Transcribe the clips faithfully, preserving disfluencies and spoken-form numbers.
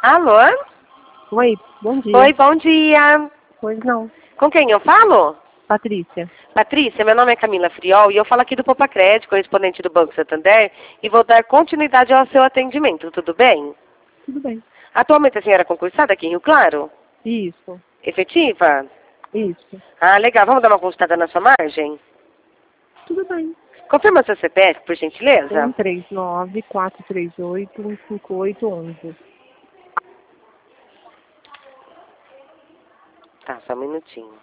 Alô? Oi, bom dia. Oi, bom dia. Pois não. Com quem eu falo? Patrícia. Patrícia, meu nome é Camila Friol e eu falo aqui do Poupa Crédito, correspondente do Banco Santander, e vou dar continuidade ao seu atendimento, tudo bem? Tudo bem. Atualmente a senhora é concursada aqui em Rio Claro? Isso, Efetiva? isso. Ah, legal. Vamos dar uma consultada na sua margem? Tudo bem. Confirma seu C P F, por gentileza. um três nove, quatro três oito, um cinco oito um um. Tá, só um minutinho.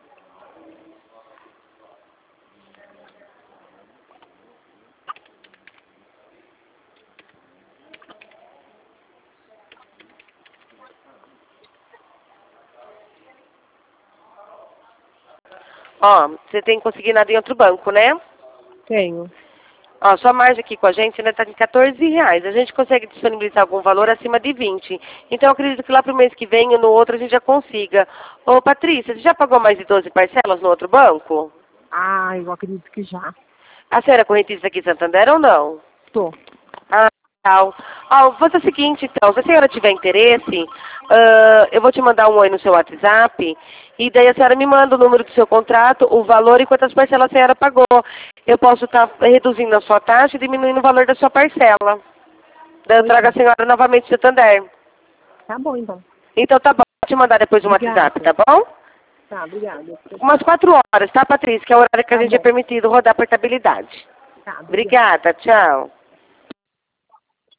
Ó, você tem consignado em outro banco, né? Tenho. Ó, sua margem aqui com a gente ainda está em quatorze reais. A gente consegue disponibilizar algum valor acima de vinte. Então eu acredito que lá para o mês que vem ou no outro a gente já consiga. Ô, Patrícia, você já pagou mais de doze parcelas no outro banco? Ah, eu acredito que já. A senhora é correntista aqui em Santander ou não? Tô. Ah, legal. Ó, vou fazer o seguinte, então. Se a senhora tiver interesse, ah, eu vou te mandar um oi no seu WhatsApp. E daí a senhora me manda o número do seu contrato, o valor e quantas parcelas a senhora pagou. Eu posso estar reduzindo a sua taxa e diminuindo o valor da sua parcela. Daí eu Pois trago é. a senhora novamente em Santander. Tá bom, então. Então tá bom. Vou te mandar depois um Obrigada. WhatsApp, tá bom? Tá, obrigada. Umas quatro horas, tá, Patrícia? Que é o horário que a Tá gente é bom. permitido rodar a portabilidade. Tá, obrigada. Obrigada, tchau.